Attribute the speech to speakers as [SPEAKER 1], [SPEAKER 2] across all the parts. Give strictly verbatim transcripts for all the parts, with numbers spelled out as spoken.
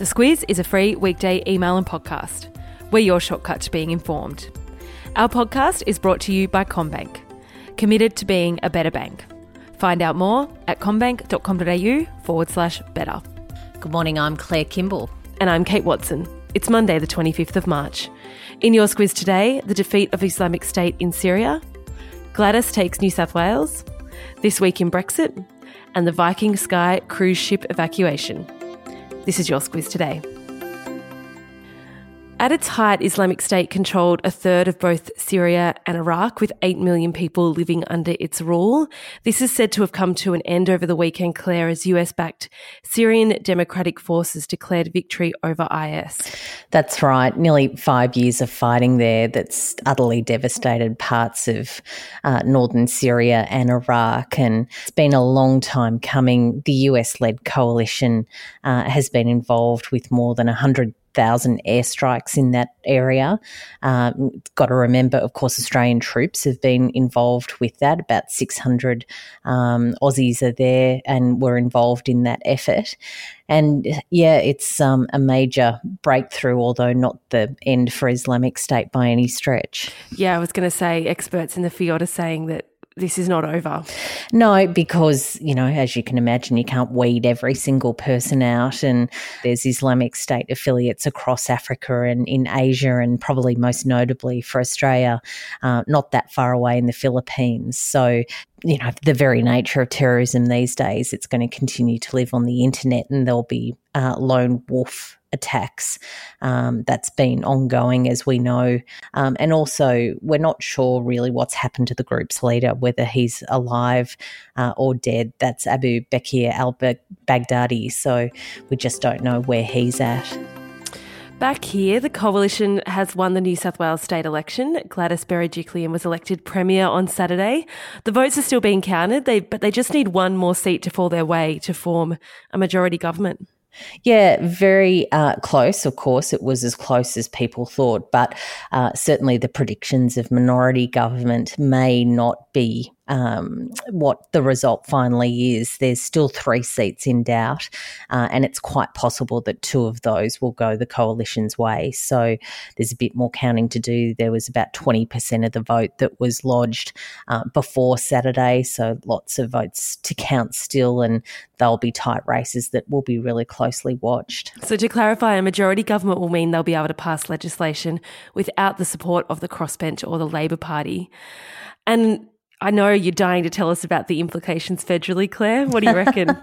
[SPEAKER 1] The Squiz is a free weekday email and podcast. We're your shortcut to being informed. Our podcast is brought to you by CommBank, committed to being a better bank. Find out more at commbank.com.au forward slash better.
[SPEAKER 2] Good morning, I'm Claire Kimball.
[SPEAKER 1] And I'm Kate Watson. It's Monday the twenty-fifth of March. In your Squiz today, the defeat of Islamic State in Syria, Gladys takes New South Wales, this week in Brexit, and the Viking Sky cruise ship evacuation. This is your Squiz today. At its height, Islamic State controlled a third of both Syria and Iraq, with eight million people living under its rule. This is said to have come to an end over the weekend, Claire, as U S-backed Syrian Democratic Forces declared victory over I S.
[SPEAKER 2] That's right. Nearly five years of fighting there that's utterly devastated parts of uh, northern Syria and Iraq. And it's been a long time coming. The U S-led coalition uh, has been involved with more than one hundred thousand airstrikes in that area. Um, got to remember, of course, Australian troops have been involved with that. About six hundred um, Aussies are there and were involved in that effort. And yeah, it's um, a major breakthrough, although not the end for Islamic State by any stretch.
[SPEAKER 1] Yeah, I was going to say experts in the field are saying that this is not over.
[SPEAKER 2] No, because, you know, as you can imagine, you can't weed every single person out, and there's Islamic State affiliates across Africa and in Asia, and probably most notably for Australia, uh, not that far away in the Philippines. So, you know, the very nature of terrorism these days, it's going to continue to live on the internet, and there'll be uh, lone wolf attacks. Um, that's been ongoing, as we know. Um, and also, we're not sure really what's happened to the group's leader, whether he's alive uh, or dead. That's Abu Bakr al-Baghdadi. So we just don't know where he's at.
[SPEAKER 1] Back here, the Coalition has won the New South Wales state election. Gladys Berejiklian was elected Premier on Saturday. The votes are still being counted, they, but they just need one more seat to fall their way to form a majority government.
[SPEAKER 2] Yeah, very uh, close. Of course, it was as close as people thought, but uh, certainly the predictions of minority government may not be um, what the result finally is. There's still three seats in doubt, uh, and it's quite possible that two of those will go the coalition's way. So there's a bit more counting to do. There was about twenty percent of the vote that was lodged uh, before Saturday, so lots of votes to count still, and they'll be tight races that will be really closely watched.
[SPEAKER 1] So to clarify, a majority government will mean they'll be able to pass legislation without the support of the crossbench or the Labor Party. And I know you're dying to tell us about the implications federally, Claire. What do you reckon?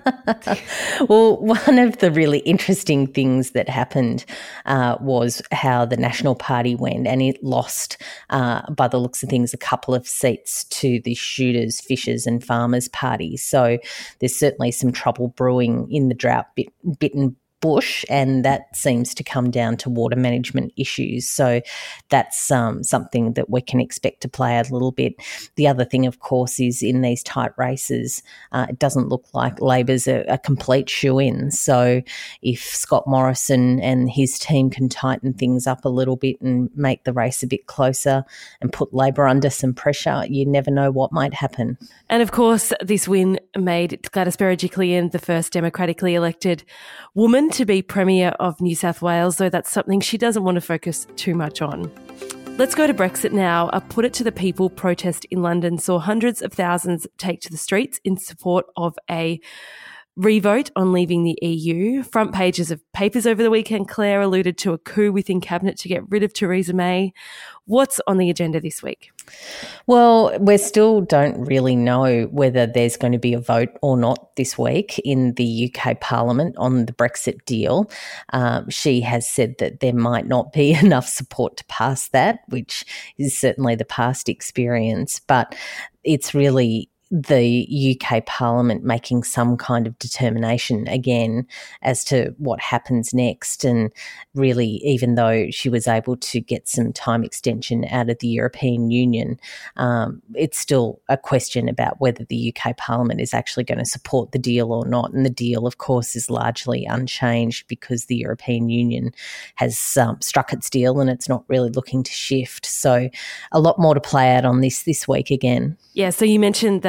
[SPEAKER 2] Well, one of the really interesting things that happened uh, was how the National Party went, and it lost, uh, by the looks of things, a couple of seats to the Shooters, Fishers and Farmers Party. So there's certainly some trouble brewing in the drought-bitten bush, and that seems to come down to water management issues. So that's um, something that we can expect to play out a little bit. The other thing, of course, is in these tight races, uh, it doesn't look like Labor's a, a complete shoe-in. So if Scott Morrison and his team can tighten things up a little bit and make the race a bit closer and put Labor under some pressure, you never know what might happen.
[SPEAKER 1] And of course, this win made Gladys Berejiklian the first democratically elected woman to be Premier of New South Wales, though that's something she doesn't want to focus too much on. Let's go to Brexit now. A Put It to the People protest in London saw hundreds of thousands take to the streets in support of a revote on leaving the E U. Front pages of papers over the weekend, Claire, alluded to a coup within Cabinet to get rid of Theresa May. What's on the agenda this week?
[SPEAKER 2] Well, we still don't really know whether there's going to be a vote or not this week in the U K Parliament on the Brexit deal. Um, she has said that there might not be enough support to pass that, which is certainly the past experience, but it's really the U K Parliament making some kind of determination again as to what happens next. And really, even though she was able to get some time extension out of the European Union, um, it's still a question about whether the U K Parliament is actually going to support the deal or not. And the deal, of course, is largely unchanged because the European Union has um, struck its deal and it's not really looking to shift. So a lot more to play out on this this week again.
[SPEAKER 1] Yeah, so you mentioned that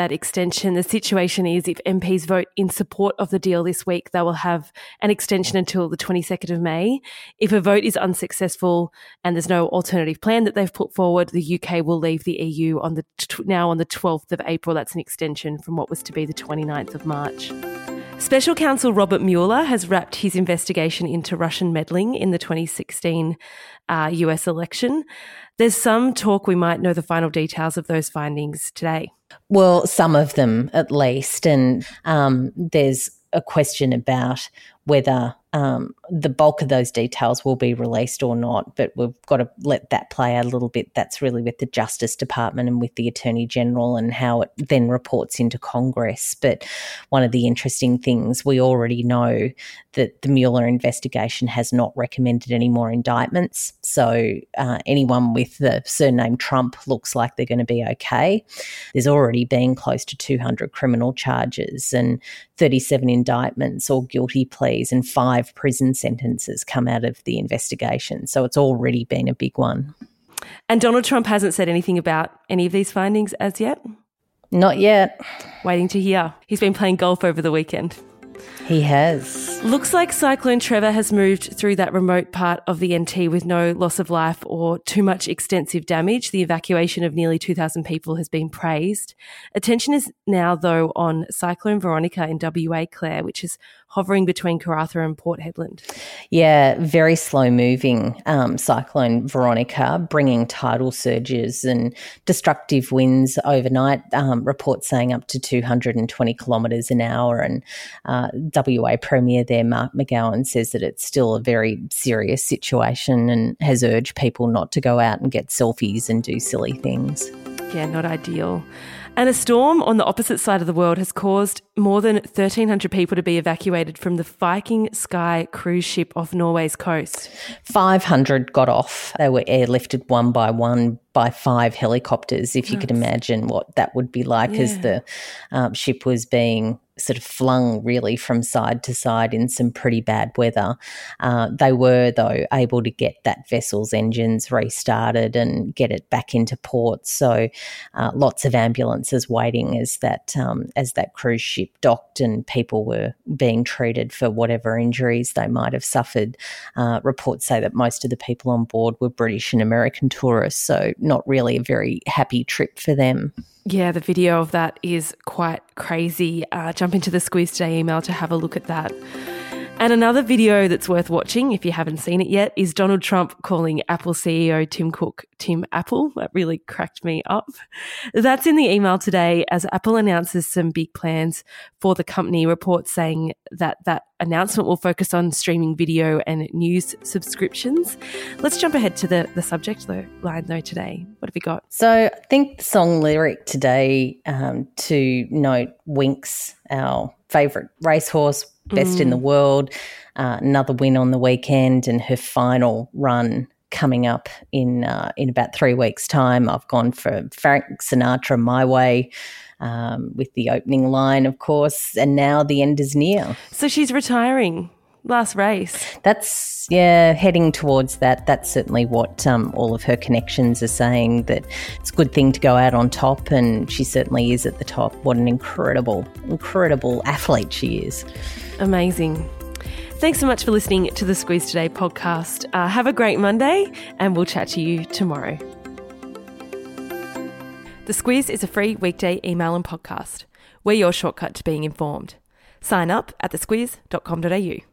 [SPEAKER 1] that extension. The situation is if M Ps vote in support of the deal this week, they will have an extension until the twenty-second of May. If a vote is unsuccessful and there's no alternative plan that they've put forward, the U K will leave the E U on the now on the twelfth of April. That's an extension from what was to be the twenty-ninth of March. Special Counsel Robert Mueller has wrapped his investigation into Russian meddling in the twenty sixteen uh, U S election. There's some talk we might know the final details of those findings today.
[SPEAKER 2] Well, some of them at least. And um, there's a question about whether um, the bulk of those details will be released or not, but we've got to let that play out a little bit. That's really with the Justice Department and with the Attorney General and how it then reports into Congress. But one of the interesting things, we already know that the Mueller investigation has not recommended any more indictments. So uh, anyone with the surname Trump looks like they're going to be okay. There's already been close to two hundred criminal charges and thirty-seven indictments or guilty pleas and five prison sentences come out of the investigation. So it's already been a big one.
[SPEAKER 1] And Donald Trump hasn't said anything about any of these findings as yet?
[SPEAKER 2] Not yet.
[SPEAKER 1] Waiting to hear. He's been playing golf over the weekend.
[SPEAKER 2] He has.
[SPEAKER 1] Looks like Cyclone Trevor has moved through that remote part of the N T with no loss of life or too much extensive damage. The evacuation of nearly two thousand people has been praised. Attention is now, though, on Cyclone Veronica in W A, Claire, which is hovering between Karratha and Port Hedland.
[SPEAKER 2] Yeah, very slow moving um, Cyclone Veronica, bringing tidal surges and destructive winds overnight. Um, reports saying up to two hundred twenty kilometres an hour. And uh, W A Premier there, Mark McGowan, says that it's still a very serious situation and has urged people not to go out and get selfies and do silly things.
[SPEAKER 1] Yeah, not ideal. And a storm on the opposite side of the world has caused more than thirteen hundred people to be evacuated from the Viking Sky cruise ship off Norway's coast.
[SPEAKER 2] five hundred got off. They were airlifted one by one by five helicopters, if you nice. Could imagine what that would be like yeah. as the um, ship was being sort of flung really from side to side in some pretty bad weather. Uh, they were, though, able to get that vessel's engines restarted and get it back into port. So uh, lots of ambulances waiting as that um, as that cruise ship docked and people were being treated for whatever injuries they might have suffered. Uh, reports say that most of the people on board were British and American tourists, so not really a very happy trip for them.
[SPEAKER 1] Yeah, the video of that is quite crazy. Uh, jump into the Squeeze Today email to have a look at that. And another video that's worth watching, if you haven't seen it yet, is Donald Trump calling Apple C E O Tim Cook Tim Apple. That really cracked me up. That's in the email today as Apple announces some big plans for the company. Reports saying that that announcement will focus on streaming video and news subscriptions. Let's jump ahead to the, the subject though, line though today. What have we got?
[SPEAKER 2] So I think the song lyric today um, to note Winx, our favourite racehorse, best mm. in the world, uh, another win on the weekend and her final run coming up in uh, in about three weeks' time. I've gone for Frank Sinatra, My Way, um, with the opening line, of course, and now the end is near.
[SPEAKER 1] So she's retiring. Last race.
[SPEAKER 2] That's, yeah, heading towards that. That's certainly what um, all of her connections are saying, that it's a good thing to go out on top, and she certainly is at the top. What an incredible, incredible athlete she is.
[SPEAKER 1] Amazing. Thanks so much for listening to the Squeeze Today podcast. Uh, have a great Monday, and we'll chat to you tomorrow. The Squeeze is a free weekday email and podcast. We're your shortcut to being informed. Sign up at the squeeze dot com dot a u.